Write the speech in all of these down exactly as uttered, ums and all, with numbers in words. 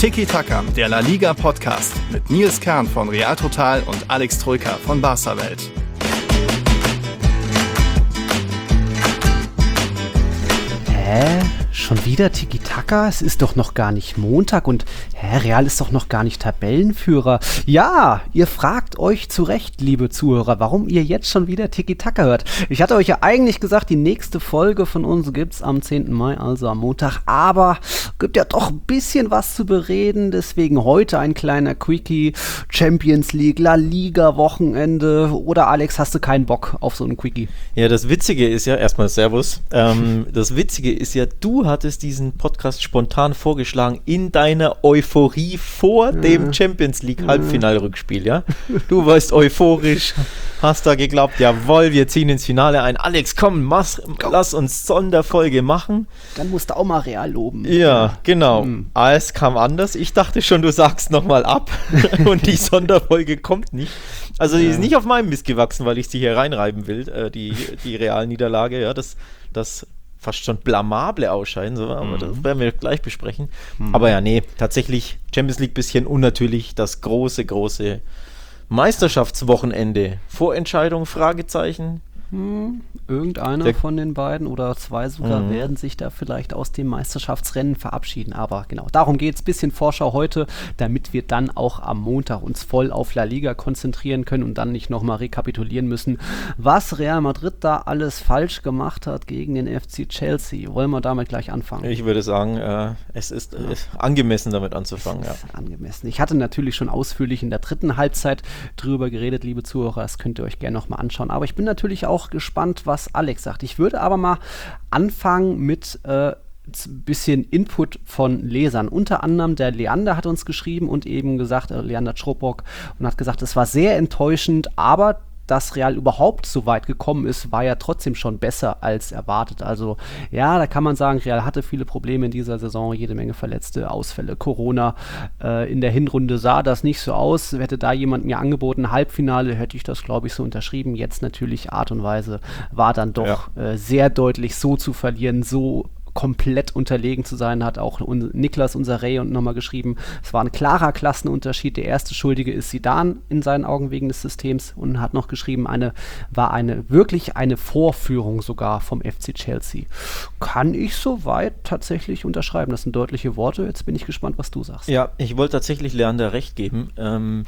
Tiki Taka, der La Liga Podcast mit Nils Kern von Real Total und Alex Troika von Barca Welt. Hä? Schon wieder Tiki-Taka? Es ist doch noch gar nicht Montag und hä, Real ist doch noch gar nicht Tabellenführer. Ja, ihr fragt euch zu Recht, liebe Zuhörer, warum ihr jetzt schon wieder Tiki-Taka hört. Ich hatte euch ja eigentlich gesagt, die nächste Folge von uns gibt's am zehnten Mai, also am Montag, aber gibt ja doch ein bisschen was zu bereden, deswegen heute ein kleiner Quickie, Champions League, La Liga Wochenende, oder Alex, hast du keinen Bock auf so einen Quickie? Ja, das Witzige ist ja, erstmal Servus, ähm, das Witzige ist ja, du hattest diesen Podcast spontan vorgeschlagen in deiner Euphorie vor ja. dem Champions League Halbfinalrückspiel, ja? Du warst euphorisch, hast da geglaubt, jawohl, wir ziehen ins Finale ein. Alex, komm, mas, lass uns Sonderfolge machen. Dann musst du auch mal Real loben. Ja, genau. Hm. Es kam anders. Ich dachte schon, du sagst nochmal ab und die Sonderfolge kommt nicht. Also die ja. ist nicht auf meinem Mist gewachsen, weil ich sie hier reinreiben will, äh, die, die Real-Niederlage, ja, das, das fast schon blamable Ausscheiden, so, aber mhm. das werden wir gleich besprechen. Mhm. Aber ja, nee, tatsächlich Champions League bisschen unnatürlich, das große, große Meisterschaftswochenende. Vorentscheidung, Fragezeichen. Hm, irgendeiner Der, von den beiden oder zwei sogar mhm. werden sich da vielleicht aus dem Meisterschaftsrennen verabschieden. Aber genau, darum geht es. Bisschen Vorschau heute, damit wir dann auch am Montag uns voll auf La Liga konzentrieren können und dann nicht nochmal rekapitulieren müssen, was Real Madrid da alles falsch gemacht hat gegen den F C Chelsea. Wollen wir damit gleich anfangen? Ich würde sagen, äh, es ist ja. äh, angemessen damit anzufangen. Ja. Angemessen. Ich hatte natürlich schon ausführlich in der dritten Halbzeit drüber geredet, liebe Zuhörer. Das könnt ihr euch gerne nochmal anschauen. Aber ich bin natürlich auch gespannt, was Alex sagt. Ich würde aber mal anfangen mit äh, ein bisschen Input von Lesern. Unter anderem der Leander hat uns geschrieben und eben gesagt, äh, Leander Czropok, und hat gesagt, es war sehr enttäuschend, aber dass Real überhaupt so weit gekommen ist, war ja trotzdem schon besser als erwartet. Also ja, da kann man sagen, Real hatte viele Probleme in dieser Saison, jede Menge Verletzte, Ausfälle, Corona. Äh, in der Hinrunde sah das nicht so aus. Hätte da jemand mir angeboten, Halbfinale, hätte ich das, glaube ich, so unterschrieben. Jetzt natürlich Art und Weise war dann doch ja. äh, sehr deutlich, so zu verlieren, so komplett unterlegen zu sein, hat auch un- Niklas, unser Ray, und nochmal geschrieben, es war ein klarer Klassenunterschied. Der erste Schuldige ist Zidane in seinen Augen wegen des Systems, und hat noch geschrieben, eine war eine wirklich eine Vorführung sogar vom F C Chelsea. Kann ich soweit tatsächlich unterschreiben. Das sind deutliche Worte. Jetzt bin ich gespannt, was du sagst. Ja, ich wollte tatsächlich Leander recht geben. Ähm,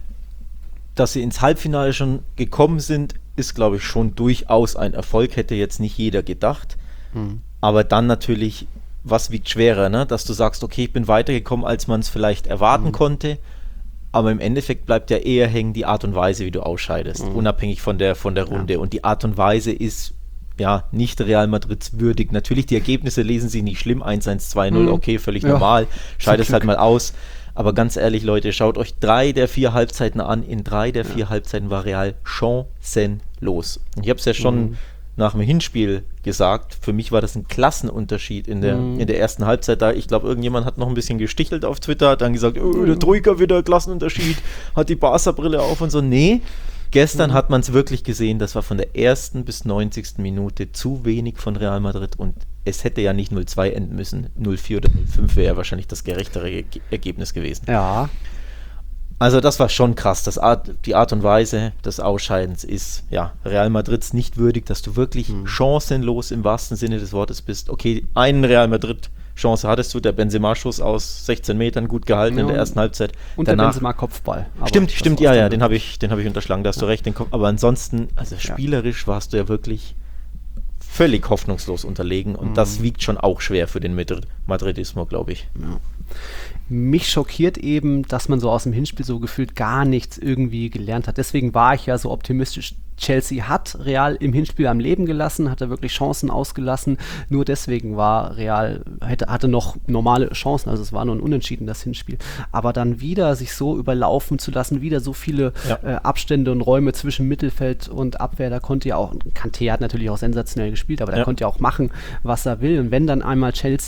dass sie ins Halbfinale schon gekommen sind, ist, glaube ich, schon durchaus ein Erfolg. Hätte jetzt nicht jeder gedacht. Hm. Aber dann natürlich, was wiegt schwerer, ne? Dass du sagst, okay, ich bin weitergekommen, als man es vielleicht erwarten mhm. konnte, aber im Endeffekt bleibt ja eher hängen die Art und Weise, wie du ausscheidest, mhm. unabhängig von der, von der Runde. Ja. Und die Art und Weise ist ja nicht Real Madrids würdig. Natürlich, die Ergebnisse lesen sich nicht schlimm, eins eins, zwei null, mhm. okay, völlig ja. normal, scheidest halt mal aus. Aber ganz ehrlich, Leute, schaut euch drei der vier Halbzeiten an. In drei der ja. vier Halbzeiten war Real chancenlos. Und ich habe es ja schon mhm. nach dem Hinspiel gesagt, für mich war das ein Klassenunterschied in der, mm. in der ersten Halbzeit. Da, ich glaube, irgendjemand hat noch ein bisschen gestichelt auf Twitter, hat dann gesagt, oh, der Troika wieder Klassenunterschied, hat die Barca-Brille auf und so. Nee, gestern mm. hat man es wirklich gesehen, das war von der ersten bis neunzigsten Minute zu wenig von Real Madrid, und es hätte ja nicht null zwei enden müssen. null vier oder null fünf wäre ja wahrscheinlich das gerechtere Ge- Ergebnis gewesen. Ja. Also das war schon krass. Das Art, die Art und Weise des Ausscheidens ist ja Real Madrids nicht würdig, dass du wirklich mhm. chancenlos im wahrsten Sinne des Wortes bist. Okay, einen Real Madrid Chance hattest du, der Benzema-Schuss aus sechzehn Metern gut gehalten ja, in der ersten Halbzeit. Und Danach, der Benzema-Kopfball. Stimmt, stimmt, ja, ja, den habe ich, den hab ich unterschlagen, da hast ja. du recht. Den Kopf, aber ansonsten, also spielerisch ja. warst du ja wirklich völlig hoffnungslos unterlegen, und mhm. das wiegt schon auch schwer für den Madrid- Madridismo, glaube ich. Ja. Mich schockiert eben, dass man so aus dem Hinspiel so gefühlt gar nichts irgendwie gelernt hat. Deswegen war ich ja so optimistisch. Chelsea hat Real im Hinspiel am Leben gelassen, hatte wirklich Chancen ausgelassen. Nur deswegen war Real, hätte, hatte noch normale Chancen, also es war nur ein Unentschieden, das Hinspiel. Aber dann wieder sich so überlaufen zu lassen, wieder so viele ja. äh, Abstände und Räume zwischen Mittelfeld und Abwehr, da konnte ja auch, Kanté hat natürlich auch sensationell gespielt, aber der ja. konnte ja auch machen, was er will. Und wenn dann einmal Chelsea ins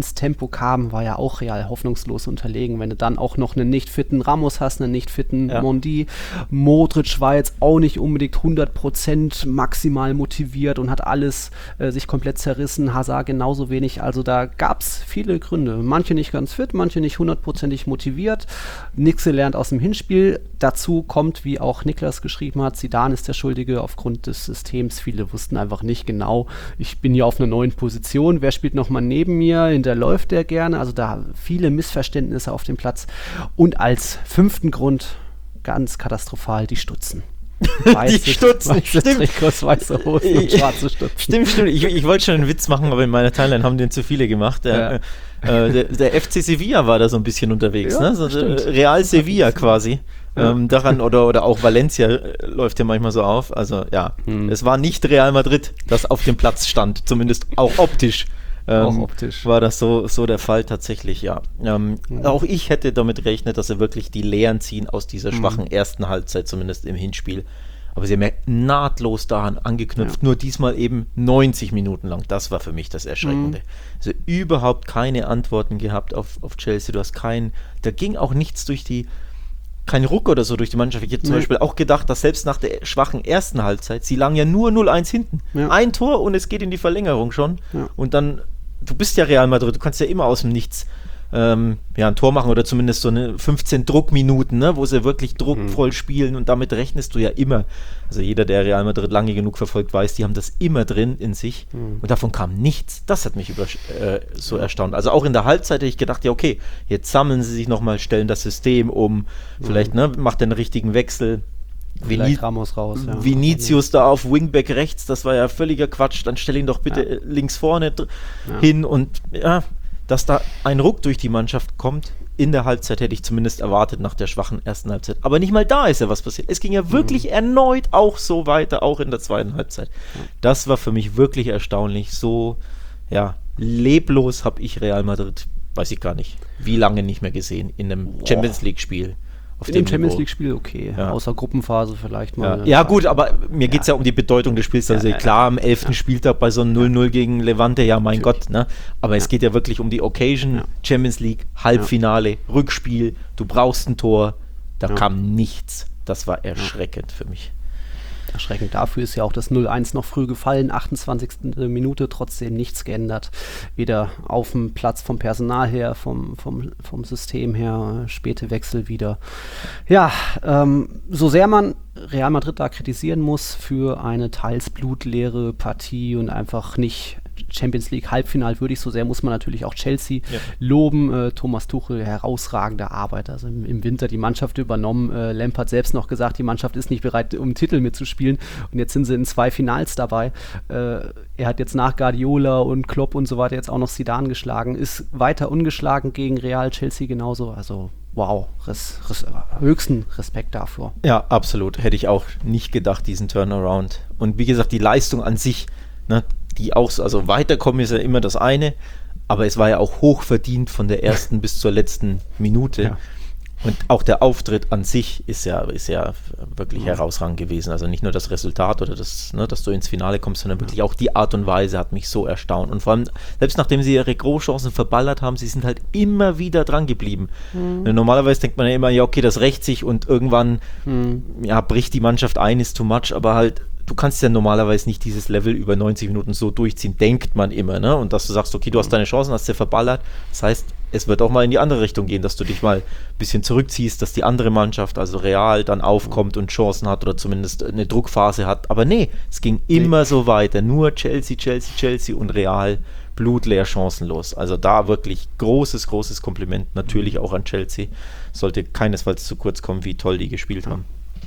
ins Tempo kam, war ja auch Real hoffnungslos unterlegen. Wenn du dann auch noch einen nicht fitten Ramos hast, einen nicht fitten ja. Mondi, Modric war jetzt auch nicht unbedingt hundert Prozent maximal motiviert und hat alles äh, sich komplett zerrissen, Hazard genauso wenig, also da gab es viele Gründe. Manche nicht ganz fit, manche nicht hundertprozentig motiviert. Nixe lernt aus dem Hinspiel. Dazu kommt, wie auch Niklas geschrieben hat, Zidane ist der Schuldige aufgrund des Systems. Viele wussten einfach nicht genau, ich bin hier auf einer neuen Position, wer spielt nochmal neben mir, hinterläuft der gerne, also da viele Missverständnisse auf dem Platz. Und als fünften Grund, ganz katastrophal, die Stutzen. Weiße, die Stutzen, weiße stimmt. Trikots, weiße Hosen und schwarze Stutzen. Stimmt, stimmt. Ich, ich wollte schon einen Witz machen, aber in meiner Timeline haben den zu viele gemacht. Der, ja. äh, der, der F C Sevilla war da so ein bisschen unterwegs, ja, ne? So Real Sevilla quasi. Ja. Ähm, daran oder, oder auch Valencia äh, läuft ja manchmal so auf. Also ja, hm. es war nicht Real Madrid, das auf dem Platz stand, zumindest auch optisch. Ähm, auch optisch. War das so, so der Fall tatsächlich, ja. Ähm, mhm. Auch ich hätte damit gerechnet, dass sie wirklich die Lehren ziehen aus dieser schwachen mhm. ersten Halbzeit, zumindest im Hinspiel. Aber sie haben ja nahtlos daran angeknüpft, ja. nur diesmal eben neunzig Minuten lang. Das war für mich das Erschreckende. Mhm. Also überhaupt keine Antworten gehabt auf, auf Chelsea. Du hast keinen, da ging auch nichts durch die, kein Ruck oder so durch die Mannschaft. Ich hätte zum nee. Beispiel auch gedacht, dass selbst nach der schwachen ersten Halbzeit, sie lagen ja nur null eins hinten. Ja. Ein Tor und es geht in die Verlängerung schon. Ja. Und dann, du bist ja Real Madrid, du kannst ja immer aus dem Nichts ähm, ja, ein Tor machen oder zumindest so eine fünfzehn Druckminuten, ne, wo sie wirklich druckvoll mhm. spielen und damit rechnest du ja immer. Also jeder, der Real Madrid lange genug verfolgt, weiß, die haben das immer drin in sich mhm. und davon kam nichts. Das hat mich über, äh, so ja. erstaunt. Also auch in der Halbzeit hätte ich gedacht, ja okay, jetzt sammeln sie sich nochmal, stellen das System um, mhm. vielleicht ne, macht den richtigen Wechsel. Vielleicht Ramos raus, ja. Vinicius da auf Wingback rechts, das war ja völliger Quatsch, dann stell ihn doch bitte ja. links vorne dr- ja. hin und ja, dass da ein Ruck durch die Mannschaft kommt, in der Halbzeit hätte ich zumindest erwartet nach der schwachen ersten Halbzeit. Aber nicht mal da ist ja was passiert. Es ging ja wirklich mhm. erneut auch so weiter, auch in der zweiten Halbzeit. Ja. Das war für mich wirklich erstaunlich. So, ja, leblos habe ich Real Madrid, weiß ich gar nicht, wie lange nicht mehr gesehen in einem Boah. Champions League-Spiel. Auf in dem Champions League-Spiel okay, ja. außer Gruppenphase vielleicht mal. Ja, ja gut, aber mir geht es ja. ja um die Bedeutung des Spiels. Also ja, klar, am elften Ja. Spieltag bei so einem null null gegen Levante, ja mein Natürlich. Gott, ne? Aber ja. es geht ja wirklich um die Occasion, ja. Champions League, Halbfinale, ja. Rückspiel, du brauchst ein Tor, da ja. kam nichts. Das war erschreckend ja. für mich. Erschreckend dafür ist ja auch das null eins noch früh gefallen, achtundzwanzigste Minute, trotzdem nichts geändert. Weder auf dem Platz vom Personal her, vom, vom, vom System her, späte Wechsel wieder. Ja, ähm, so sehr man Real Madrid da kritisieren muss für eine teils blutleere Partie und einfach nicht Champions League Halbfinal würdig, so sehr muss man natürlich auch Chelsea ja. loben. Äh, Thomas Tuchel, herausragende Arbeit, also im, im Winter die Mannschaft übernommen. Äh, Lampard selbst noch gesagt, die Mannschaft ist nicht bereit, um einen Titel mitzuspielen und jetzt sind sie in zwei Finals dabei. Äh, er hat jetzt nach Guardiola und Klopp und so weiter jetzt auch noch Zidane geschlagen, ist weiter ungeschlagen gegen Real, Chelsea genauso, also wow, res, res, höchsten Respekt dafür. Ja, absolut, hätte ich auch nicht gedacht, diesen Turnaround. Und wie gesagt, die Leistung an sich, ne, die auch, also weiterkommen ist ja immer das eine, aber es war ja auch hoch verdient von der ersten bis zur letzten Minute. Ja. Und auch der Auftritt an sich ist ja, ist ja wirklich ja. herausragend gewesen. Also nicht nur das Resultat oder das, ne, dass du ins Finale kommst, sondern wirklich auch die Art und Weise hat mich so erstaunt. Und vor allem, selbst nachdem sie ihre Großchancen verballert haben, sie sind halt immer wieder dran geblieben. Mhm. Normalerweise denkt man ja immer, ja okay, das rächt sich und irgendwann mhm. ja, bricht die Mannschaft ein, ist too much, aber halt du kannst ja normalerweise nicht dieses Level über neunzig Minuten so durchziehen, denkt man immer, ne? Und dass du sagst, okay, du hast deine Chancen, hast sie verballert. Das heißt, es wird auch mal in die andere Richtung gehen, dass du dich mal ein bisschen zurückziehst, dass die andere Mannschaft, also Real, dann aufkommt und Chancen hat oder zumindest eine Druckphase hat. Aber nee, es ging immer nee. so weiter. Nur Chelsea, Chelsea, Chelsea und Real blutleer chancenlos. Also da wirklich großes, großes Kompliment natürlich auch an Chelsea. Sollte keinesfalls zu kurz kommen, wie toll die gespielt haben.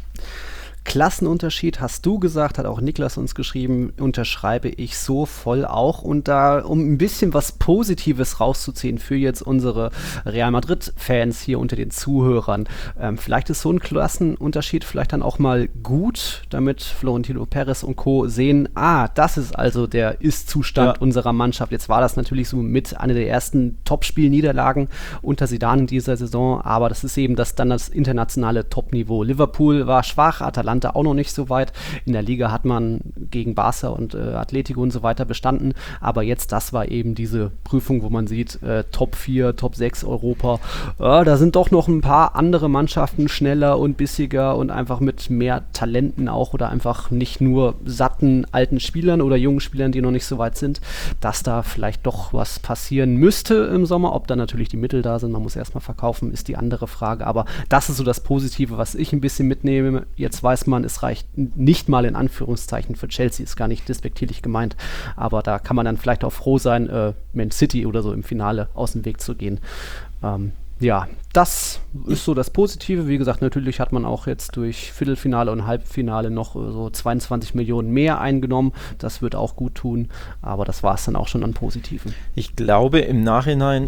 Klassenunterschied, hast du gesagt, hat auch Niklas uns geschrieben, unterschreibe ich so voll auch. Und da, um ein bisschen was Positives rauszuziehen für jetzt unsere Real Madrid-Fans hier unter den Zuhörern, ähm, vielleicht ist so ein Klassenunterschied vielleicht dann auch mal gut, damit Florentino Perez und Co. sehen, ah, das ist also der Ist-Zustand ja. unserer Mannschaft. Jetzt war das natürlich so mit einer der ersten Topspiel-Niederlagen unter Zidane in dieser Saison, aber das ist eben das dann das internationale Top-Niveau. Liverpool war schwach, Atalanta Atalanta auch noch nicht so weit. In der Liga hat man gegen Barca und äh, Atletico und so weiter bestanden, aber jetzt, das war eben diese Prüfung, wo man sieht, äh, Top vier, Top sechs Europa, äh, da sind doch noch ein paar andere Mannschaften schneller und bissiger und einfach mit mehr Talenten auch oder einfach nicht nur satten alten Spielern oder jungen Spielern, die noch nicht so weit sind, dass da vielleicht doch was passieren müsste im Sommer. Ob da natürlich die Mittel da sind, man muss erstmal verkaufen, ist die andere Frage, aber das ist so das Positive, was ich ein bisschen mitnehme. Jetzt weiß man, es reicht nicht mal in Anführungszeichen für Chelsea, ist gar nicht despektierlich gemeint, aber da kann man dann vielleicht auch froh sein, äh, Man City oder so im Finale aus dem Weg zu gehen. Ähm, ja, das ist so das Positive. Wie gesagt, natürlich hat man auch jetzt durch Viertelfinale und Halbfinale noch äh, so zweiundzwanzig Millionen mehr eingenommen. Das wird auch gut tun, aber das war es dann auch schon an Positiven. Ich glaube im Nachhinein,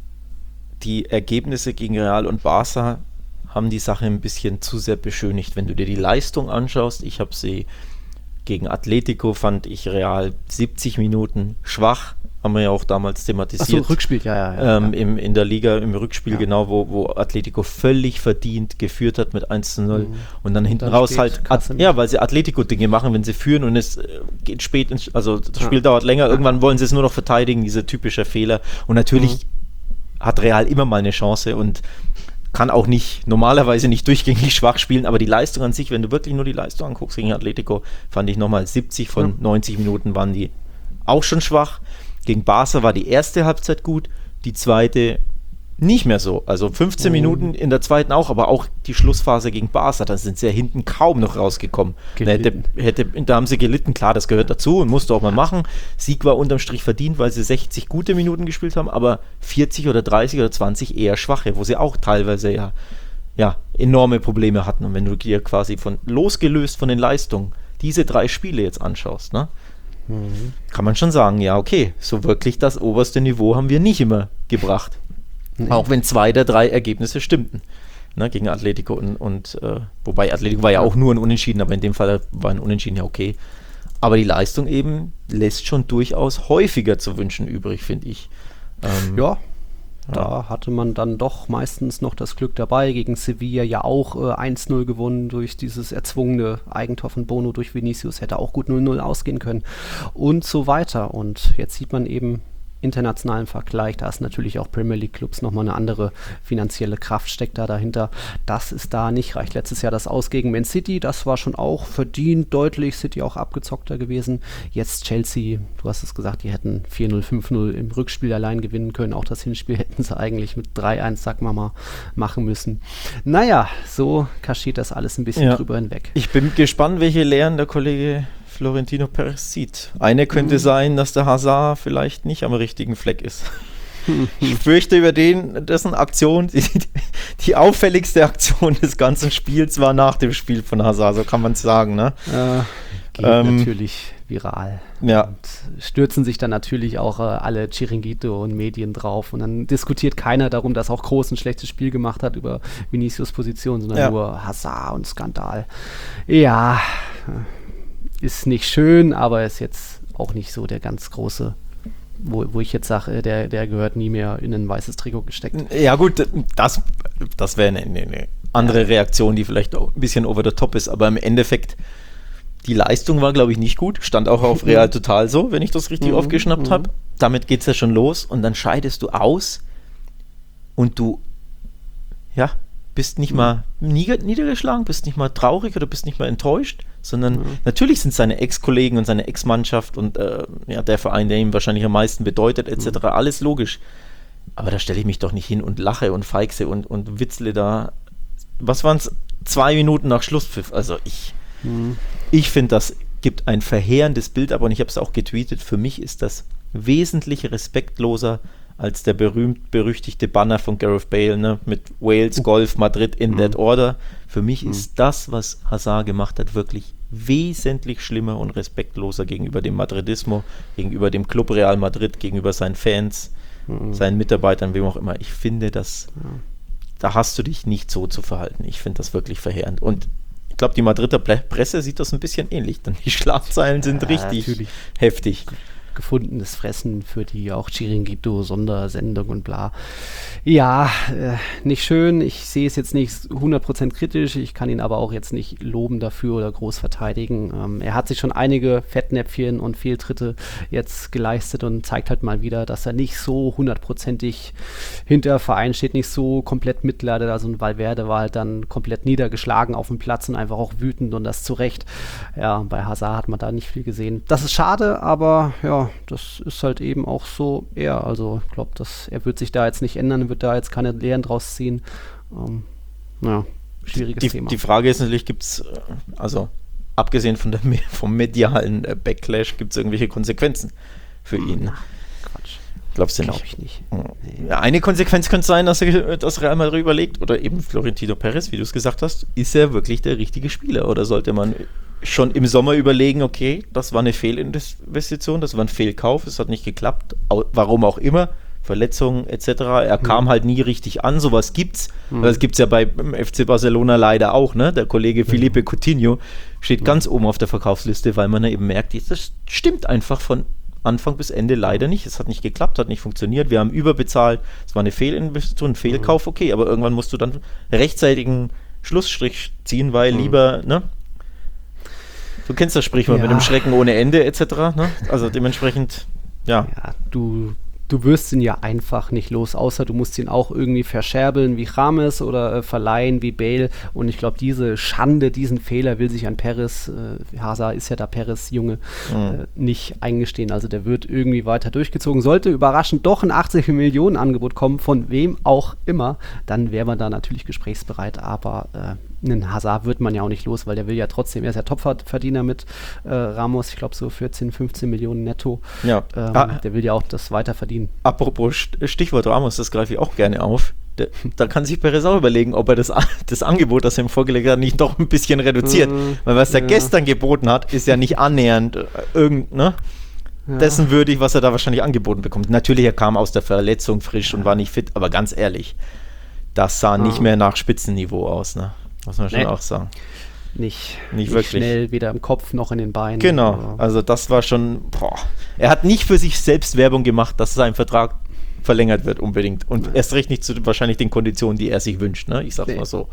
die Ergebnisse gegen Real und Barca haben die Sache ein bisschen zu sehr beschönigt. Wenn du dir die Leistung anschaust, ich habe sie gegen Atletico, fand ich Real siebzig Minuten schwach, haben wir ja auch damals thematisiert. Ach so, Rückspiel, ja, ja. ja, ähm, ja. Im, in der Liga, im Rückspiel, ja. genau, wo, wo Atletico völlig verdient geführt hat mit eins zu null. Mhm. Und dann hinten dann raus halt, At- ja, weil sie Atletico-Dinge machen, wenn sie führen und es äh, geht spät, ins, also das Spiel ja. dauert länger, irgendwann wollen sie es nur noch verteidigen, diese typische Fehler. Und natürlich mhm. hat Real immer mal eine Chance und kann auch nicht, normalerweise nicht durchgängig schwach spielen, aber die Leistung an sich, wenn du wirklich nur die Leistung anguckst gegen Atletico, fand ich nochmal siebzig von ja. neunzig Minuten waren die auch schon schwach. Gegen Barca war die erste Halbzeit gut, die zweite nicht mehr so. Also fünfzehn mhm. Minuten in der zweiten auch, aber auch die Schlussphase gegen Barca, da sind sie ja hinten kaum noch rausgekommen. Da, hätte, hätte, da haben sie gelitten, klar, das gehört dazu und musste auch mal machen. Sieg war unterm Strich verdient, weil sie sechzig gute Minuten gespielt haben, aber vierzig oder dreißig oder zwanzig eher schwache, wo sie auch teilweise ja, ja enorme Probleme hatten. Und wenn du dir quasi von losgelöst von den Leistungen diese drei Spiele jetzt anschaust, ne? Mhm. Kann man schon sagen, ja, okay, so wirklich das oberste Niveau haben wir nicht immer gebracht. Nee. Auch wenn zwei der drei Ergebnisse stimmten. Ne, gegen Atletico und, und äh, wobei Atletico war ja auch nur ein Unentschieden, aber in dem Fall war ein Unentschieden ja okay. Aber die Leistung eben lässt schon durchaus häufiger zu wünschen übrig, finde ich. Ähm, ja. Da hatte man dann doch meistens noch das Glück dabei. Gegen Sevilla ja auch äh, eins null gewonnen durch dieses erzwungene Eigentor von Bono durch Vinicius. Hätte auch gut null null ausgehen können und so weiter. Und jetzt sieht man eben internationalen Vergleich, da ist natürlich auch Premier League Clubs nochmal eine andere finanzielle Kraft, steckt da dahinter. Das ist da nicht reicht. Letztes Jahr das Aus gegen Man City, das war schon auch verdient, deutlich, City auch abgezockter gewesen. Jetzt Chelsea, du hast es gesagt, die hätten vier null, fünf null im Rückspiel allein gewinnen können. Auch das Hinspiel hätten sie eigentlich mit drei eins, sag mal mal, machen müssen. Naja, so kaschiert das alles ein bisschen ja. drüber hinweg. Ich bin gespannt, welche Lehren der Kollege Florentino Perez sieht. Eine könnte mhm. sein, dass der Hazard vielleicht nicht am richtigen Fleck ist. Ich fürchte, über den, dessen Aktion, die, die auffälligste Aktion des ganzen Spiels war nach dem Spiel von Hazard, so kann man es sagen. Ne? Äh, geht ähm, natürlich viral. Ja. Und stürzen sich dann natürlich auch äh, alle Chiringuito und Medien drauf und dann diskutiert keiner darum, dass auch Kroos ein schlechtes Spiel gemacht hat über Vinicius Position, sondern ja. nur Hazard und Skandal. Ja, ist nicht schön, aber ist jetzt auch nicht so der ganz große, wo, wo ich jetzt sage, der, der gehört nie mehr in ein weißes Trikot gesteckt. Ja gut, das, das wäre eine, eine andere ja. Reaktion, die vielleicht auch ein bisschen over the top ist, aber im Endeffekt, die Leistung war, glaube ich, nicht gut, stand auch auf Real Total so, wenn ich das richtig mhm. aufgeschnappt mhm. habe. Damit geht es ja schon los und dann scheidest du aus und du, ja, bist nicht mhm. mal nieder- niedergeschlagen, bist nicht mal traurig oder bist nicht mal enttäuscht, sondern mhm. natürlich sind seine Ex-Kollegen und seine Ex-Mannschaft und äh, ja, der Verein, der ihm wahrscheinlich am meisten bedeutet, et cetera, mhm. alles logisch. Aber da stelle ich mich doch nicht hin und lache und feixe und, und witzle da. Was waren es? Zwei Minuten nach Schlusspfiff. Also ich, mhm. ich finde, das gibt ein verheerendes Bild, aber und ich habe es auch getweetet, für mich ist das wesentlich respektloser als der berühmt-berüchtigte Banner von Gareth Bale, ne, mit Wales, Golf, Madrid in mhm. that order. Für mich mhm. ist das, was Hazard gemacht hat, wirklich wesentlich schlimmer und respektloser gegenüber dem Madridismo, gegenüber dem Club Real Madrid, gegenüber seinen Fans, mhm. seinen Mitarbeitern, wem auch immer. Ich finde, das, ja. da hast du dich nicht so zu verhalten. Ich finde das wirklich verheerend. Und ich glaube, die Madrider Presse sieht das ein bisschen ähnlich, denn die Schlagzeilen sind ja, richtig natürlich. heftig. gefundenes Fressen für die auch Chiringuito-Sondersendung und bla. Ja, äh, nicht schön. Ich sehe es jetzt nicht hundert Prozent kritisch. Ich kann ihn aber auch jetzt nicht loben dafür oder groß verteidigen. Ähm, er hat sich schon einige Fettnäpfchen und Fehltritte jetzt geleistet und zeigt halt mal wieder, dass er nicht so hundertprozentig hinter Verein steht, nicht so komplett mitleidet. Also ein Valverde war halt dann komplett niedergeschlagen auf dem Platz und einfach auch wütend und das zu Recht. Ja, bei Hazard hat man da nicht viel gesehen. Das ist schade, aber ja, das ist halt eben auch so er. Also ich glaube, er wird sich da jetzt nicht ändern, wird da jetzt keine Lehren draus ziehen. Ähm, ja, schwieriges die, Thema. Die Frage ist natürlich, gibt es, also abgesehen von der, vom medialen Backlash, gibt es irgendwelche Konsequenzen für ihn? Na, Quatsch. Glaubst du Glaube nicht? ich nicht. Nee. Eine Konsequenz könnte sein, dass, er, dass Real Madrid überlegt, oder eben Florentino Perez, wie du es gesagt hast, ist er wirklich der richtige Spieler? Oder sollte man schon im Sommer überlegen, okay, das war eine Fehlinvestition, das war ein Fehlkauf, es hat nicht geklappt, warum auch immer, Verletzungen et cetera. Er mhm. kam halt nie richtig an, sowas gibt's. Mhm. Das gibt's ja beim F C Barcelona leider auch, ne? Der Kollege Felipe Coutinho steht mhm. ganz oben auf der Verkaufsliste, weil man ja eben merkt, das stimmt einfach von Anfang bis Ende leider nicht. Es hat nicht geklappt, hat nicht funktioniert. Wir haben überbezahlt. Es war eine Fehlinvestition, ein Fehlkauf, okay, aber irgendwann musst du dann rechtzeitigen Schlussstrich ziehen, weil mhm. lieber, ne? Du kennst das Sprichwort ja. mit dem Schrecken ohne Ende et cetera. Ne? Also dementsprechend, ja. Ja, du, du wirst ihn ja einfach nicht los, außer du musst ihn auch irgendwie verscherbeln wie James oder äh, verleihen wie Bale. Und ich glaube, diese Schande, diesen Fehler will sich an Perez, äh, Hazard ist ja da Perez Junge, mhm. äh, nicht eingestehen. Also der wird irgendwie weiter durchgezogen. Sollte überraschend doch ein achtzig Millionen Angebot kommen, von wem auch immer, dann wäre man da natürlich gesprächsbereit. Aber äh, einen Hazard wird man ja auch nicht los, weil der will ja trotzdem, er ist ja Topverdiener mit äh, Ramos, ich glaube so vierzehn, fünfzehn Millionen netto. Ja. Ähm, ah, der will ja auch das weiter verdienen. Apropos Stichwort Ramos, das greife ich auch gerne auf. Da, da kann sich Perez auch überlegen, ob er das, das Angebot, das er ihm vorgelegt hat, nicht doch ein bisschen reduziert. Mhm, weil was er ja. gestern geboten hat, ist ja nicht annähernd äh, irgend, ne? Ja. dessen würdig, was er da wahrscheinlich angeboten bekommt. Natürlich, er kam aus der Verletzung frisch ja. und war nicht fit, aber ganz ehrlich, das sah ja. nicht mehr nach Spitzenniveau aus, ne? Muss man schon nee. auch sagen. Nicht, nicht, nicht wirklich schnell, weder im Kopf noch in den Beinen. Genau, also, also das war schon, boah. Er hat nicht für sich selbst Werbung gemacht, dass sein Vertrag verlängert wird unbedingt. Und ja. erst recht nicht zu wahrscheinlich den Konditionen, die er sich wünscht, ne? Ich sag's nee. mal so.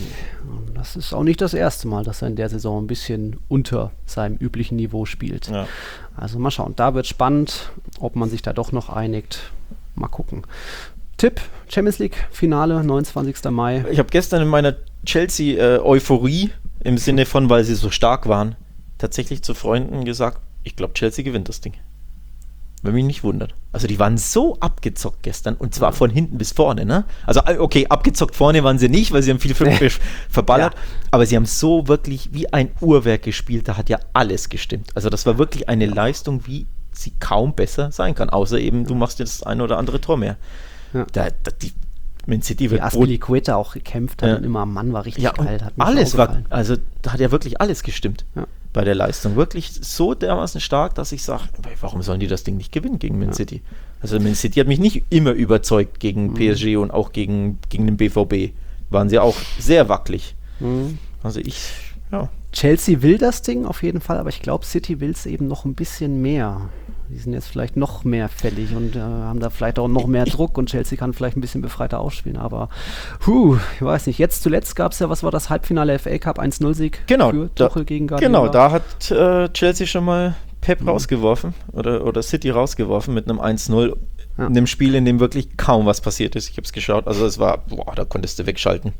Das ist auch nicht das erste Mal, dass er in der Saison ein bisschen unter seinem üblichen Niveau spielt. Ja. Also mal schauen, da wird spannend, ob man sich da doch noch einigt. Mal gucken. Tipp, Champions League Finale, neunundzwanzigster Mai. Ich habe gestern in meiner Chelsea-Euphorie, äh, im Sinne von, weil sie so stark waren, tatsächlich zu Freunden gesagt, ich glaube, Chelsea gewinnt das Ding. Wenn mich nicht wundert. Also die waren so abgezockt gestern und zwar ja. von hinten bis vorne, ne? Also okay, abgezockt vorne waren sie nicht, weil sie haben viel verballert, ja. aber sie haben so wirklich wie ein Uhrwerk gespielt, da hat ja alles gestimmt. Also das war wirklich eine ja. Leistung, wie sie kaum besser sein kann, außer eben, du machst jetzt das ein oder andere Tor mehr. Ja. Da, da, die Man City wird Wie Aspilicueta auch gekämpft hat ja. und immer am Mann war richtig ja, geil. Hat alles war, also da hat ja wirklich alles gestimmt ja. bei der Leistung. Wirklich so dermaßen stark, dass ich sage, warum sollen die das Ding nicht gewinnen gegen Man ja. City? Also Man City hat mich nicht immer überzeugt gegen mhm. P S G und auch gegen, gegen den B V B. Waren sie auch sehr wackelig. Mhm. Also ich, ja. Chelsea will das Ding auf jeden Fall, aber ich glaube, City will es eben noch ein bisschen mehr. Die sind jetzt vielleicht noch mehr fällig und äh, haben da vielleicht auch noch mehr Druck und Chelsea kann vielleicht ein bisschen befreiter ausspielen, aber puh, ich weiß nicht. Jetzt zuletzt gab es ja, was war das, Halbfinale F A Cup, eins null Sieg genau, für da, Tuchel gegen Guardiola. Genau, da hat äh, Chelsea schon mal Pep mhm. rausgeworfen oder, oder City rausgeworfen mit einem eins null ja. in einem Spiel, in dem wirklich kaum was passiert ist. Ich habe es geschaut, also es war, boah, da konntest du wegschalten.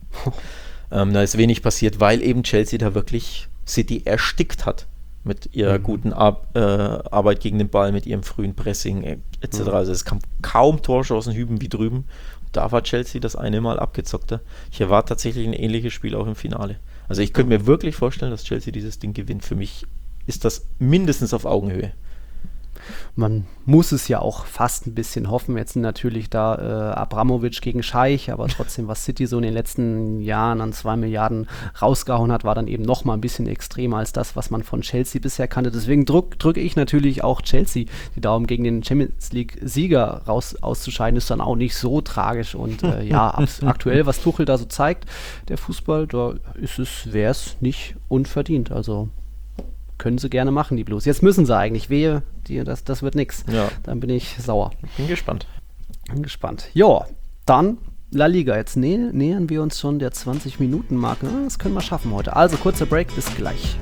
ähm, da ist wenig passiert, weil eben Chelsea da wirklich City erstickt hat. Mit ihrer mhm. guten Ar- äh, Arbeit gegen den Ball, mit ihrem frühen Pressing et cetera. Mhm. Also es kam kaum Torchancen hüben wie drüben. Und da war Chelsea das eine Mal abgezockter. Ich erwarte tatsächlich ein ähnliches Spiel auch im Finale. Also ich könnte mir wirklich vorstellen, dass Chelsea dieses Ding gewinnt. Für mich ist das mindestens auf Augenhöhe. Man muss es ja auch fast ein bisschen hoffen. Jetzt sind natürlich da äh, Abramovic gegen Scheich, aber trotzdem, was City so in den letzten Jahren an zwei Milliarden rausgehauen hat, war dann eben noch mal ein bisschen extremer als das, was man von Chelsea bisher kannte. Deswegen drück, drücke ich natürlich auch Chelsea die Daumen, gegen den Champions League-Sieger raus, auszuscheiden, ist dann auch nicht so tragisch. Und äh, ja, abs- aktuell, was Tuchel da so zeigt, der Fußball, da ist es, wäre es nicht unverdient. Also können sie gerne machen, die Blues. Jetzt müssen sie eigentlich. Wehe, die, das, das wird nix. Ja. Dann bin ich sauer. Bin gespannt. Bin gespannt. Ja, dann La Liga. Jetzt nä- nähern wir uns schon der zwanzig-Minuten-Marke. Das können wir schaffen heute. Also kurzer Break, bis gleich.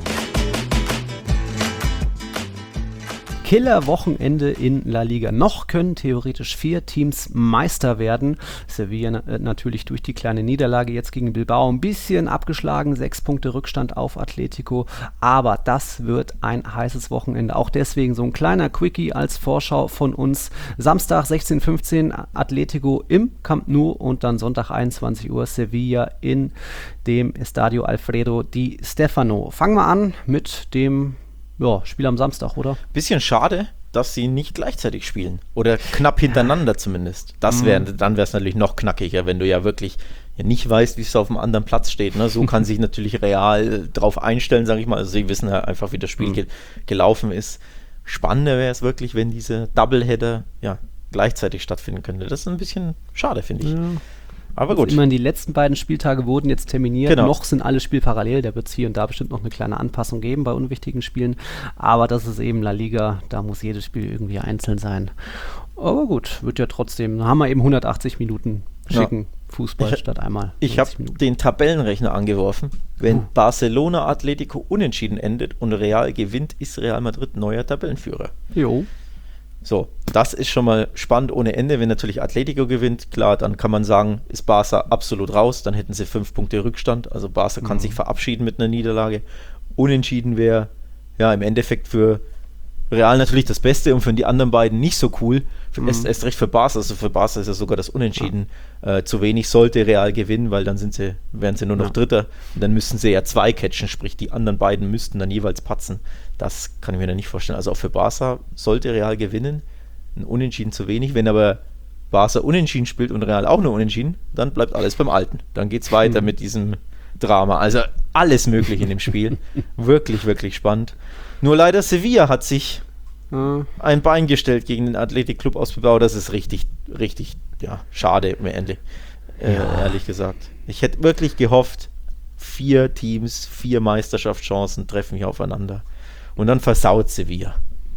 Killer-Wochenende in La Liga. Noch können theoretisch vier Teams Meister werden. Sevilla na- natürlich durch die kleine Niederlage jetzt gegen Bilbao ein bisschen abgeschlagen. Sechs Punkte Rückstand auf Atletico. Aber das wird ein heißes Wochenende. Auch deswegen so ein kleiner Quickie als Vorschau von uns. Samstag sechzehn Uhr fünfzehn Atletico im Camp Nou und dann Sonntag einundzwanzig Uhr Sevilla in dem Estadio Alfredo Di Stefano. Fangen wir an mit dem ja, Spiel am Samstag, oder? Bisschen schade, dass sie nicht gleichzeitig spielen. Oder knapp hintereinander zumindest. Das wär, mm. Dann wäre es natürlich noch knackiger, wenn du ja wirklich ja nicht weißt, wie es auf einem anderen Platz steht. Ne? So kann sich natürlich Real drauf einstellen, sage ich mal. Also sie wissen ja einfach, wie das Spiel mm. ge- gelaufen ist. Spannender wäre es wirklich, wenn diese Doubleheader ja, gleichzeitig stattfinden könnte. Das ist ein bisschen schade, finde ich. Ja. Aber gut. Immerhin, die letzten beiden Spieltage wurden jetzt terminiert. Genau. Noch sind alle Spiele parallel. Da wird es hier und da bestimmt noch eine kleine Anpassung geben bei unwichtigen Spielen. Aber das ist eben La Liga. Da muss jedes Spiel irgendwie einzeln sein. Aber gut, wird ja trotzdem. Da haben wir eben hundertachtzig Minuten schicken ja. Fußball ich, statt einmal. Ich habe den Tabellenrechner angeworfen. Wenn hm. Barcelona Atletico unentschieden endet und Real gewinnt, ist Real Madrid neuer Tabellenführer. Jo. So, das ist schon mal spannend ohne Ende. Wenn natürlich Atletico gewinnt, klar, dann kann man sagen, ist Barca absolut raus. Dann hätten sie fünf Punkte Rückstand. Also Barca mhm. kann sich verabschieden mit einer Niederlage. Unentschieden wäre ja im Endeffekt für Real natürlich das Beste und für die anderen beiden nicht so cool. Für, mhm. erst, erst recht für Barca. Also für Barca ist ja sogar das Unentschieden ja. äh, zu wenig. Sollte Real gewinnen, weil dann sind sie, wären sie nur noch ja. Dritter. Und dann müssten sie ja zwei catchen, sprich die anderen beiden müssten dann jeweils patzen. Das kann ich mir da nicht vorstellen. Also auch für Barca sollte Real gewinnen. Ein Unentschieden zu wenig. Wenn aber Barca unentschieden spielt und Real auch nur unentschieden, dann bleibt alles beim Alten. Dann geht es weiter mhm. mit diesem Drama. Also alles möglich in dem Spiel. Wirklich, wirklich spannend. Nur leider Sevilla hat sich mhm. ein Bein gestellt gegen den Athletic Club aus Bilbao. Das ist richtig, richtig ja, schade am Ende. Äh, ja. Ehrlich gesagt. Ich hätte wirklich gehofft, vier Teams, vier Meisterschaftschancen treffen hier aufeinander. Und dann versaut Sevilla.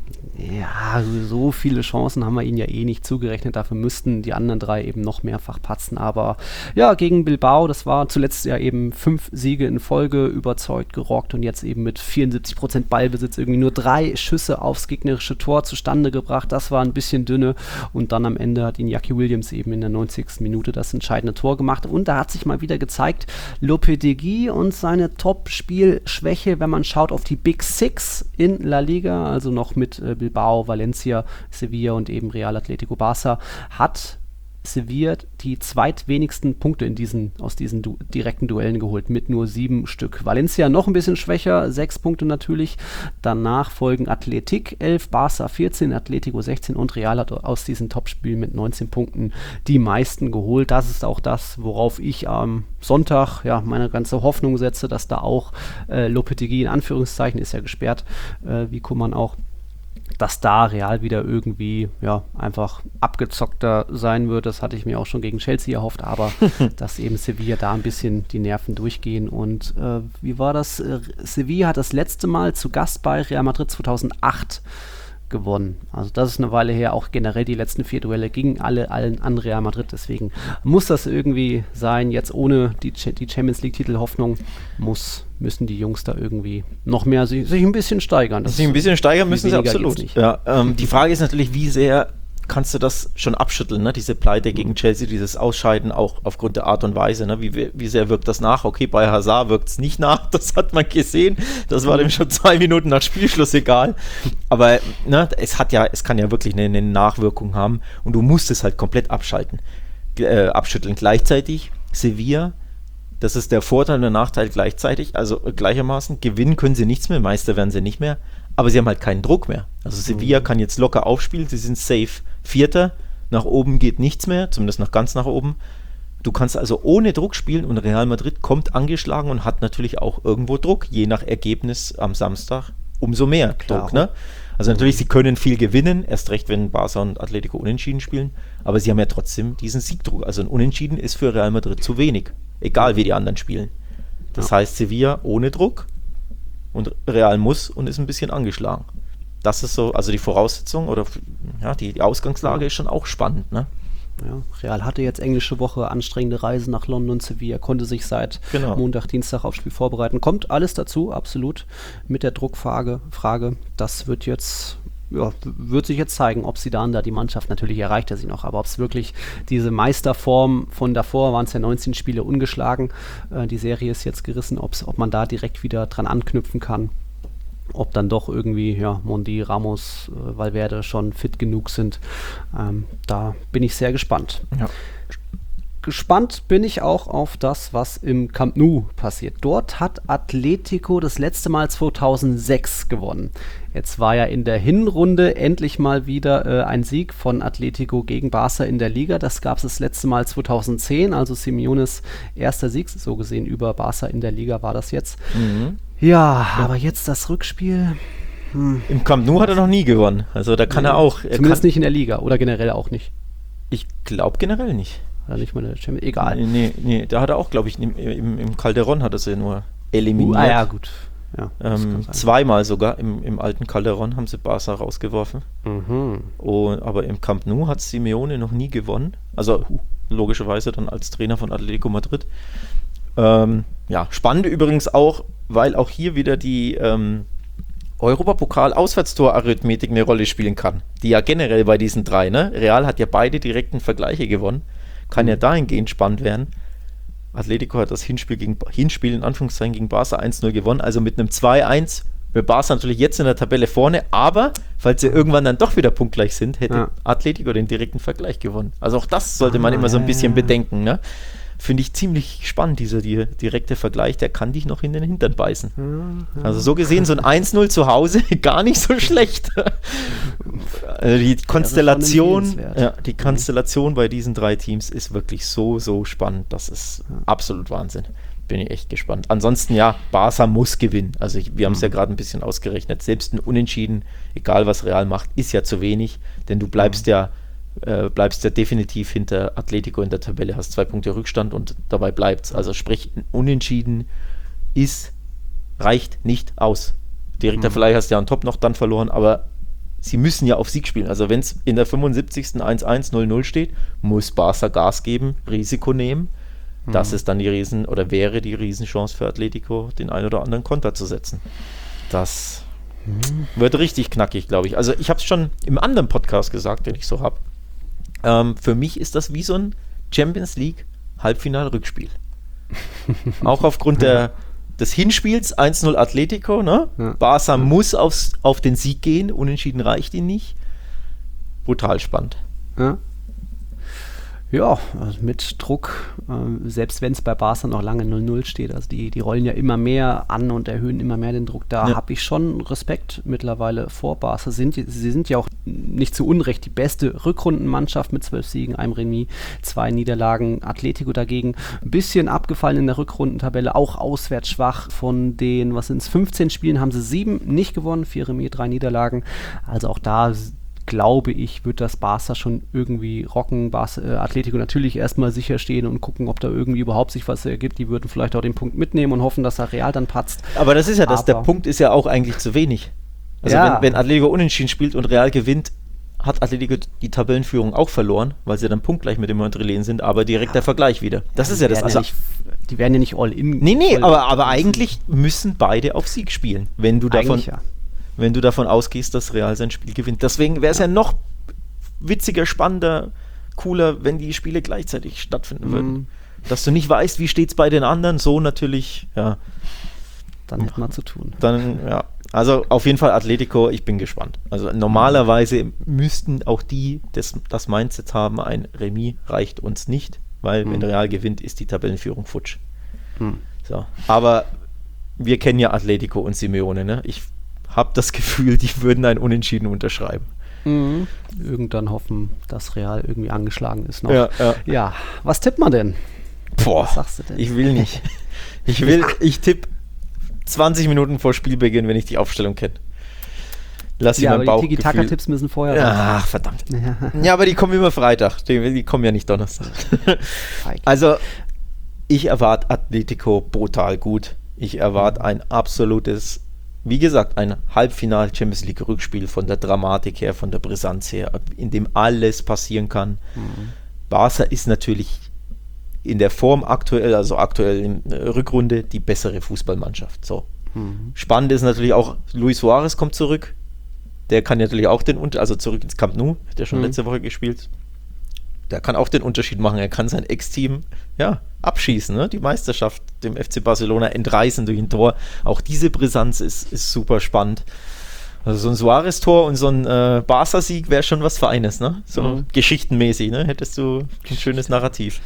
Ja, so viele Chancen haben wir ihnen ja eh nicht zugerechnet. Dafür müssten die anderen drei eben noch mehrfach patzen. Aber ja, gegen Bilbao, das war zuletzt ja eben fünf Siege in Folge, überzeugt, gerockt und jetzt eben mit vierundsiebzig Prozent Ballbesitz irgendwie nur drei Schüsse aufs gegnerische Tor zustande gebracht. Das war ein bisschen dünne. Und dann am Ende hat ihn Jackie Williams eben in der neunzigsten Minute das entscheidende Tor gemacht. Und da hat sich mal wieder gezeigt, Lopetegui und seine Top-Spielschwäche, wenn man schaut auf die Big Six in La Liga, also noch mit Bilbao, Valencia, Sevilla und eben Real Atletico Barca, hat Sevilla die zweitwenigsten Punkte in diesen, aus diesen du- direkten Duellen geholt, mit nur sieben Stück. Valencia noch ein bisschen schwächer, sechs Punkte natürlich. Danach folgen Athletic elf, Barca vierzehn, Atletico sechzehn und Real hat aus diesen Topspielen mit neunzehn Punkten die meisten geholt. Das ist auch das, worauf ich am Sonntag ja meine ganze Hoffnung setze, dass da auch äh, Lopetegui in Anführungszeichen, ist ja gesperrt, äh, wie Koeman auch, dass da Real wieder irgendwie ja einfach abgezockter sein wird. Das hatte ich mir auch schon gegen Chelsea erhofft, aber dass eben Sevilla da ein bisschen die Nerven durchgehen. Und äh, wie war das? Äh, Sevilla hat das letzte Mal zu Gast bei Real Madrid zweitausendacht gewonnen. Also das ist eine Weile her, auch generell die letzten vier Duelle gingen alle allen an Real Madrid, deswegen muss das irgendwie sein, jetzt ohne die, die Champions League Titelhoffnung muss, müssen die Jungs da irgendwie noch mehr sich, sich ein bisschen steigern. Das sich ein bisschen steigern müssen sie absolut. Ja, ähm, die Frage ist natürlich, wie sehr kannst du das schon abschütteln, ne? Diese Pleite gegen Chelsea, dieses Ausscheiden auch aufgrund der Art und Weise, ne? wie, wie sehr wirkt das nach? Okay, bei Hazard wirkt es nicht nach, das hat man gesehen, das war dem schon zwei Minuten nach Spielschluss egal, aber ne, es hat ja, es kann ja wirklich eine, eine Nachwirkung haben und du musst es halt komplett abschalten, äh, abschütteln. Gleichzeitig Sevilla, das ist der Vorteil und der Nachteil gleichzeitig, also gleichermaßen, gewinnen können sie nichts mehr, Meister werden sie nicht mehr, aber sie haben halt keinen Druck mehr. Also Sevilla kann jetzt locker aufspielen, sie sind safe Vierter, nach oben geht nichts mehr, zumindest nach ganz nach oben. Du kannst also ohne Druck spielen und Real Madrid kommt angeschlagen und hat natürlich auch irgendwo Druck, je nach Ergebnis am Samstag umso mehr Klar. Druck. Ne? Also natürlich, sie können viel gewinnen, erst recht, wenn Barca und Atletico unentschieden spielen, aber sie haben ja trotzdem diesen Siegdruck. Also ein Unentschieden ist für Real Madrid zu wenig, egal wie die anderen spielen. Das ja. heißt, Sevilla ohne Druck und Real muss und ist ein bisschen angeschlagen. Das ist so, also die Voraussetzung oder ja, die, die Ausgangslage ist schon auch spannend, ne? Ja, Real hatte jetzt englische Woche, anstrengende Reisen nach London, Sevilla, konnte sich seit genau. Montag, Dienstag aufs Spiel vorbereiten. Kommt alles dazu, absolut, mit der Druckfrage. Frage, das wird jetzt, ja, wird sich jetzt zeigen, ob Zidane da die Mannschaft, natürlich erreicht er sie noch, aber ob es wirklich diese Meisterform von davor, waren es ja neunzehn Spiele ungeschlagen, äh, die Serie ist jetzt gerissen, ob's, ob man da direkt wieder dran anknüpfen kann. Ob dann doch irgendwie, ja, Mondi, Ramos, äh, Valverde schon fit genug sind. Ähm, da bin ich sehr gespannt. Ja. Gespannt bin ich auch auf das, was im Camp Nou passiert. Dort hat Atletico das letzte Mal zweitausendsechs gewonnen. Jetzt war ja in der Hinrunde endlich mal wieder äh, ein Sieg von Atletico gegen Barca in der Liga. Das gab es das letzte Mal zweitausendzehn, also Simeones erster Sieg, so gesehen über Barca in der Liga war das jetzt. Mhm. Ja, ja, aber jetzt das Rückspiel. Hm. Im Camp Nou hat er noch nie gewonnen. Also da kann ja, er auch. Er zumindest kann, nicht in der Liga oder generell auch nicht. Ich glaube generell nicht. Oder nicht mal in der Champions League. Egal. Nee, nee, nee, da hat er auch, glaube ich, im, im, im Calderon hat er sie nur eliminiert. Uh, ah ja, gut. Ja, ähm, zweimal sogar im, im alten Calderon haben sie Barca rausgeworfen. Mhm. Und, aber im Camp Nou hat Simeone noch nie gewonnen. Also uh, logischerweise dann als Trainer von Atletico Madrid. Ähm, ja, spannend übrigens auch, weil auch hier wieder die ähm, Europapokal-Auswärtstor-Arithmetik eine Rolle spielen kann. Die ja generell bei diesen drei, ne? Real hat ja beide direkten Vergleiche gewonnen. Kann mhm. ja dahingehend spannend werden. Atletico hat das Hinspiel, gegen, Hinspiel in Anführungszeichen gegen Barca eins null gewonnen, also mit einem zwei eins. Mit Barca natürlich jetzt in der Tabelle vorne, aber falls sie irgendwann dann doch wieder punktgleich sind, hätte ja. Atletico den direkten Vergleich gewonnen. Also auch das sollte man ah, immer so ein bisschen ja, ja. bedenken, ne? Finde ich ziemlich spannend, dieser die, direkte Vergleich, der kann dich noch in den Hintern beißen. Ja, ja. Also so gesehen, so ein eins null zu Hause, gar nicht so schlecht. Also die Konstellation, ja, die Konstellation bei diesen drei Teams ist wirklich so, so spannend. Das ist ja. absolut Wahnsinn. Bin ich echt gespannt. Ansonsten, ja, Barca muss gewinnen. Also ich, wir haben es ja gerade ein bisschen ausgerechnet. Selbst ein Unentschieden, egal was Real macht, ist ja zu wenig, denn du bleibst ja Äh, bleibst ja definitiv hinter Atletico in der Tabelle, hast zwei Punkte Rückstand und dabei bleibt's. Also sprich, ein Unentschieden ist, reicht nicht aus. Direkter mhm. Vergleich hast du ja on top noch dann verloren, aber sie müssen ja auf Sieg spielen. Also wenn es in der fünfundsiebzigsten eins eins null null steht, muss Barca Gas geben, Risiko nehmen. Mhm. Das ist dann die Riesen, oder wäre die Riesenchance für Atletico, den einen oder anderen Konter zu setzen. Das mhm. wird richtig knackig, glaube ich. Also ich habe es schon im anderen Podcast gesagt, den ich so habe. Ähm, für mich ist das wie so ein Champions League Halbfinal-Rückspiel. Auch aufgrund der, des Hinspiels eins null Atletico, ne? Ja. Barca ja. muss aufs, auf den Sieg gehen, unentschieden reicht ihn nicht. Brutal spannend. Ja. Ja, also mit Druck, äh, selbst wenn es bei Barca noch lange null null steht, also die, die rollen ja immer mehr an und erhöhen immer mehr den Druck, da ja. habe ich schon Respekt mittlerweile vor Barca. Sind, sie sind ja auch nicht zu Unrecht die beste Rückrundenmannschaft mit zwölf Siegen, einem Remis, zwei Niederlagen. Atletico dagegen ein bisschen abgefallen in der Rückrundentabelle, auch auswärts schwach. Von den, was sind es, fünfzehn Spielen haben sie sieben nicht gewonnen, vier Remis, drei Niederlagen. Also auch da glaube ich, wird das Barca schon irgendwie rocken. Barca, äh, Atletico natürlich erstmal sicher stehen und gucken, ob da irgendwie überhaupt sich was ergibt. Die würden vielleicht auch den Punkt mitnehmen und hoffen, dass der Real dann patzt. Aber das ist ja das, Aber der Punkt ist ja auch eigentlich zu wenig. Also ja. wenn, wenn Atletico unentschieden spielt und Real gewinnt, hat Atletico die Tabellenführung auch verloren, weil sie dann punktgleich mit dem Madrilen sind, aber direkt ja. der Vergleich wieder. Das ja, ist ja das. Also, ja nicht, die werden ja nicht all in. Nee, nee, aber, aber eigentlich müssen beide auf Sieg spielen, wenn du davon... Ja. wenn du davon ausgehst, dass Real sein Spiel gewinnt. Deswegen wäre es ja. ja noch witziger, spannender, cooler, wenn die Spiele gleichzeitig stattfinden mm. würden. Dass du nicht weißt, wie steht es bei den anderen, so natürlich, ja. Dann hätte man zu tun. Dann, ja. Also auf jeden Fall Atletico, ich bin gespannt. Also normalerweise müssten auch die das, das Mindset haben, ein Remis reicht uns nicht, weil mm. wenn Real gewinnt, ist die Tabellenführung futsch. Mm. So. Aber wir kennen ja Atletico und Simeone, ne? Ich habe das Gefühl, die würden ein Unentschieden unterschreiben. Mhm. Irgendwann hoffen, dass Real irgendwie angeschlagen ist noch. Ja, ja. ja. Was tippt man denn? Boah, was sagst du denn? Ich will nicht. Ich will, ja. ich tippe zwanzig Minuten vor Spielbeginn, wenn ich die Aufstellung kenne. Lass ja, ich mein Bauchgefühl. Die Tiki-Taka-Tipps müssen vorher ja, Ach, verdammt. Ja. ja, aber die kommen immer Freitag. Die, die kommen ja nicht Donnerstag. Also, ich erwarte Atletico brutal gut. Ich erwarte ein absolutes wie gesagt, ein Halbfinal-Champions-League-Rückspiel von der Dramatik her, von der Brisanz her, in dem alles passieren kann. Mhm. Barca ist natürlich in der Form aktuell, also aktuell in der Rückrunde, die bessere Fußballmannschaft. So. Mhm. Spannend ist natürlich auch, Luis Suarez kommt zurück. Der kann natürlich auch den Unterschied, also zurück ins Camp Nou, hat ja schon mhm. letzte Woche gespielt. Der kann auch den Unterschied machen. Er kann sein Ex-Team ja, abschießen, ne? Die Meisterschaft dem F C Barcelona entreißen durch ein Tor. Auch diese Brisanz ist, ist super spannend. Also so ein Suarez-Tor und so ein äh, Barca-Sieg wäre schon was Feines, ne? So mhm. geschichtenmäßig, ne? Hättest du ein schönes Narrativ.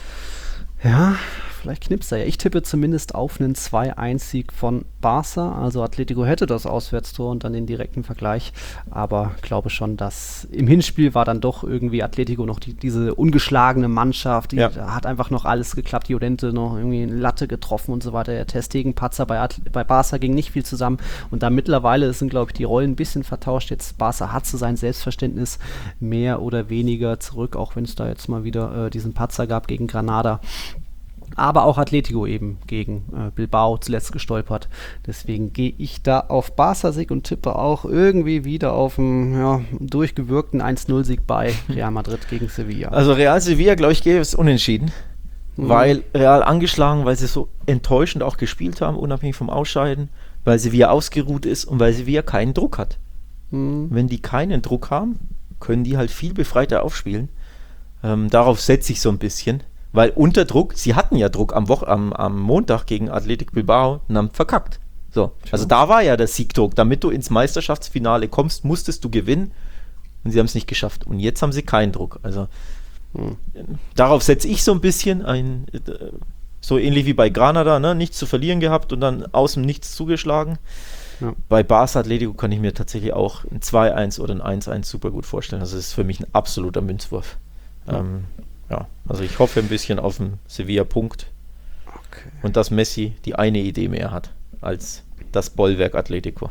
Ja, vielleicht knipst er ja. Ich tippe zumindest auf einen zwei eins Sieg von Barca. Also Atletico hätte das Auswärtstor und dann den direkten Vergleich. Aber glaube schon, dass im Hinspiel war dann doch irgendwie Atletico noch die, diese ungeschlagene Mannschaft. Die ja. hat einfach noch alles geklappt. Llorente noch irgendwie eine Latte getroffen und so weiter. Der Ter Stegen-Patzer bei, At- bei Barca ging nicht viel zusammen. Und da mittlerweile sind, glaube ich, die Rollen ein bisschen vertauscht. Jetzt Barca hat so sein Selbstverständnis mehr oder weniger zurück, auch wenn es da jetzt mal wieder äh, diesen Patzer gab gegen Granada. Aber auch Atletico eben gegen äh, Bilbao zuletzt gestolpert. Deswegen gehe ich da auf Barca-Sieg und tippe auch irgendwie wieder auf einen ja, durchgewirkten eins null Sieg bei Real Madrid gegen Sevilla. Also Real Sevilla, glaube ich, gäbe es unentschieden. Mhm. Weil Real angeschlagen, weil sie so enttäuschend auch gespielt haben, unabhängig vom Ausscheiden, weil Sevilla ausgeruht ist und weil Sevilla keinen Druck hat. Mhm. Wenn die keinen Druck haben, können die halt viel befreiter aufspielen. Ähm, darauf setze ich so ein bisschen. Weil unter Druck, sie hatten ja Druck am, Woche, am, am Montag gegen Athletic Bilbao und haben verkackt. So. Also da war ja der Siegdruck. Damit du ins Meisterschaftsfinale kommst, musstest du gewinnen. Und sie haben es nicht geschafft. Und jetzt haben sie keinen Druck. Also hm. darauf setze ich so ein bisschen ein, so ähnlich wie bei Granada, ne? Nichts zu verlieren gehabt und dann aus dem Nichts zugeschlagen. Ja. Bei Barca Atletico kann ich mir tatsächlich auch ein zwei eins oder ein eins eins super gut vorstellen. Also das ist für mich ein absoluter Münzwurf. Ja. Ähm, Ja, also ich hoffe ein bisschen auf den Sevilla-Punkt okay. und dass Messi die eine Idee mehr hat als das Bollwerk Atletico.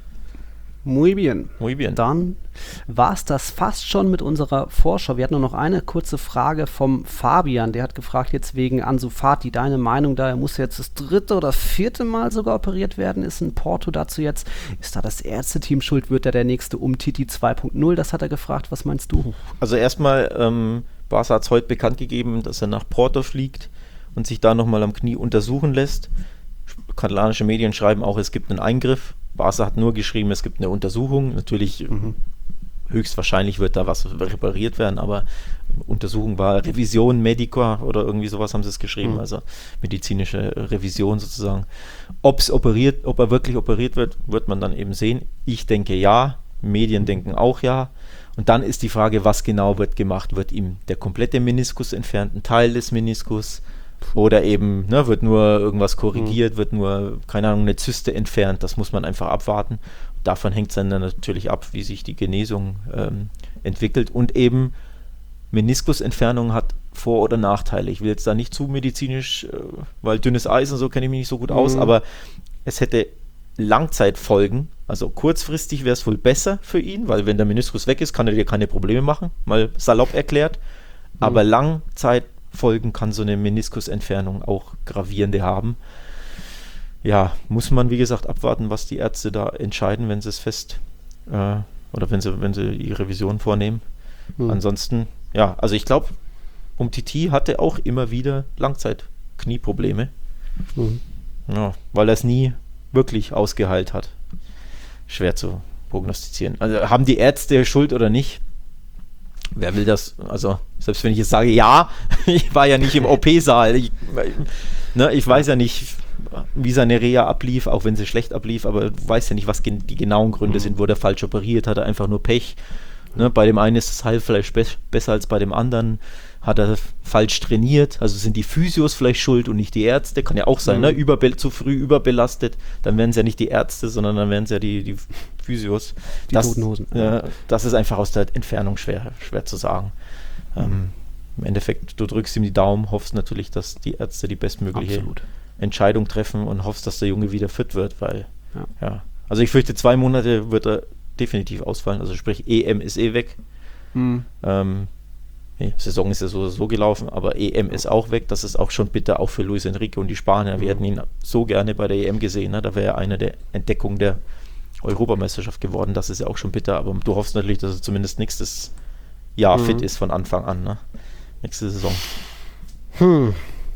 Muy bien. Muy bien. Dann war es das fast schon mit unserer Vorschau. Wir hatten nur noch eine kurze Frage vom Fabian. Der hat gefragt jetzt wegen Ansu Fati. Deine Meinung da, er muss jetzt das dritte oder vierte Mal sogar operiert werden. Ist ein Porto dazu jetzt? Ist da das Ärzteteam schuld? Wird er der nächste Umtiti zwei Punkt null? Das hat er gefragt. Was meinst du? Also erstmal, ähm, Barca hat es heute bekannt gegeben, dass er nach Porto fliegt und sich da nochmal am Knie untersuchen lässt. Katalanische Medien schreiben auch, es gibt einen Eingriff. Barca hat nur geschrieben, es gibt eine Untersuchung. Natürlich, mhm. höchstwahrscheinlich wird da was repariert werden, aber Untersuchung war Revision Medica oder irgendwie sowas haben sie es geschrieben, mhm. also medizinische Revision sozusagen. Ob es operiert, ob er wirklich operiert wird, wird man dann eben sehen. Ich denke ja, Medien denken auch ja. Und dann ist die Frage, was genau wird gemacht? Wird ihm der komplette Meniskus entfernt, ein Teil des Meniskus? Oder eben, ne, wird nur irgendwas korrigiert, mhm. wird nur, keine Ahnung, eine Zyste entfernt. Das muss man einfach abwarten. Davon hängt es dann natürlich ab, wie sich die Genesung ähm, entwickelt. Und eben, Meniskusentfernung hat Vor- oder Nachteile. Ich will jetzt da nicht zu medizinisch, äh, weil dünnes Eis und so kenne ich mich nicht so gut mhm. aus, aber es hätte Langzeitfolgen. Also kurzfristig wäre es wohl besser für ihn, weil wenn der Meniskus weg ist, kann er dir keine Probleme machen, mal salopp erklärt. Mhm. Aber Langzeitfolgen kann so eine Meniskusentfernung auch gravierende haben. Ja, muss man wie gesagt abwarten, was die Ärzte da entscheiden, wenn sie es fest äh, oder wenn sie, wenn sie die Revision vornehmen. Mhm. Ansonsten, ja, also ich glaube, Umtiti hatte auch immer wieder Langzeit-Knieprobleme. Mhm. Ja, weil er es nie wirklich ausgeheilt hat. Schwer zu prognostizieren. Also haben die Ärzte Schuld oder nicht? Wer will das? Also selbst wenn ich jetzt sage, ja, ich war ja nicht im O P-Saal. Ich, ne, ich weiß ja nicht, wie seine Reha ablief, auch wenn sie schlecht ablief, aber du weißt ja nicht, was gen- die genauen Gründe mhm. sind. Wurde er falsch operiert? Hat er einfach nur Pech? Ne, bei dem einen ist das Heilfleisch be- besser als bei dem anderen. Hat er falsch trainiert? Also sind die Physios vielleicht schuld und nicht die Ärzte? Kann ja auch sein, mhm. ne? Überbe- zu früh überbelastet. Dann wären es ja nicht die Ärzte, sondern dann wären es ja die, die Physios. Die das, Toten Hosen. Äh, das ist einfach aus der Entfernung schwer, schwer zu sagen. Ähm, Im Endeffekt, du drückst ihm die Daumen, hoffst natürlich, dass die Ärzte die bestmögliche Absolut. Entscheidung treffen und hoffst, dass der Junge wieder fit wird, weil, ja. ja. Also ich fürchte, zwei Monate wird er definitiv ausfallen. Also sprich, E M ist eh weg. Mhm. Ähm, Die Saison ist ja so, so gelaufen, aber E M ist auch weg. Das ist auch schon bitter, auch für Luis Enrique und die Spanier. Wir hätten ihn so gerne bei der E M gesehen. Ne? Da wäre er eine der Entdeckungen der Europameisterschaft geworden. Das ist ja auch schon bitter, aber du hoffst natürlich, dass er zumindest nächstes Jahr mhm. fit ist von Anfang an. Ne? Nächste Saison. Hm.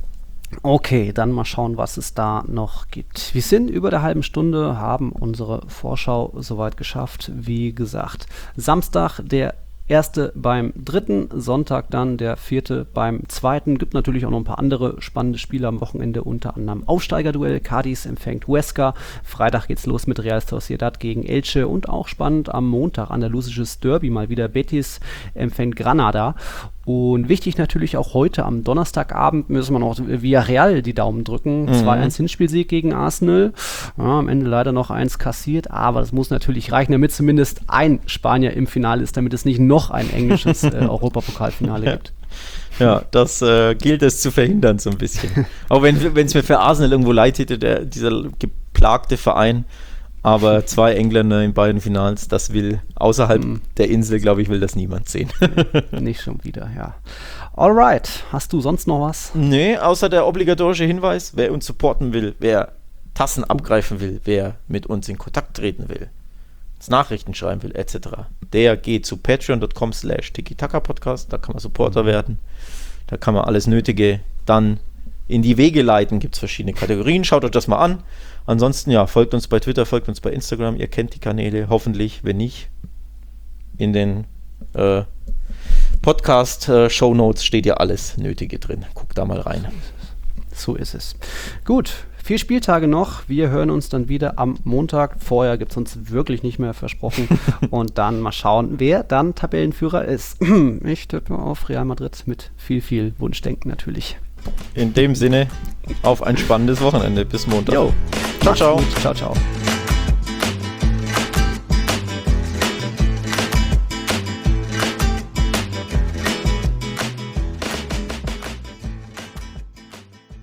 Okay, dann mal schauen, was es da noch gibt. Wir sind über der halben Stunde, haben unsere Vorschau soweit geschafft. Wie gesagt, Samstag der erste beim dritten, Sonntag dann der vierte beim zweiten. Gibt natürlich auch noch ein paar andere spannende Spiele am Wochenende, unter anderem Aufsteigerduell. Cádiz empfängt Huesca. Freitag geht's los mit Real Sociedad gegen Elche und auch spannend am Montag andalusisches Derby mal wieder. Betis empfängt Granada. Und wichtig natürlich auch heute am Donnerstagabend müssen wir noch Villarreal die Daumen drücken. Mhm. zwei eins Hinspielsieg gegen Arsenal. Ja, am Ende leider noch eins kassiert, aber das muss natürlich reichen, damit zumindest ein Spanier im Finale ist, damit es nicht noch ein englisches äh, Europapokalfinale gibt. Ja, das äh, gilt es zu verhindern so ein bisschen. Auch wenn es mir für Arsenal irgendwo leid hätte, der, dieser geplagte Verein, aber zwei Engländer in beiden Finals, das will außerhalb mm. der Insel, glaube ich, will das niemand sehen. Nicht schon wieder, ja. Alright, hast du sonst noch was? Nee, außer der obligatorische Hinweis, wer uns supporten will, wer Tassen abgreifen will, wer mit uns in Kontakt treten will, uns Nachrichten schreiben will, et cetera, der geht zu patreon dot com slash tiki-taka-podcast, da kann man Supporter mhm. werden, da kann man alles Nötige dann in die Wege leiten, gibt es verschiedene Kategorien, schaut euch das mal an. Ansonsten, ja, folgt uns bei Twitter, folgt uns bei Instagram, ihr kennt die Kanäle, hoffentlich, wenn nicht, in den äh, Podcast-Shownotes steht ja alles Nötige drin. Guckt da mal rein. So ist es. Gut, vier Spieltage noch, wir hören uns dann wieder am Montag. Vorher gibt es uns wirklich nicht mehr versprochen. Und dann mal schauen, wer dann Tabellenführer ist. Ich tippe auf Real Madrid mit viel, viel Wunschdenken natürlich. In dem Sinne, auf ein spannendes Wochenende. Bis Montag. Jo. Ciao, ciao. Ciao, ciao.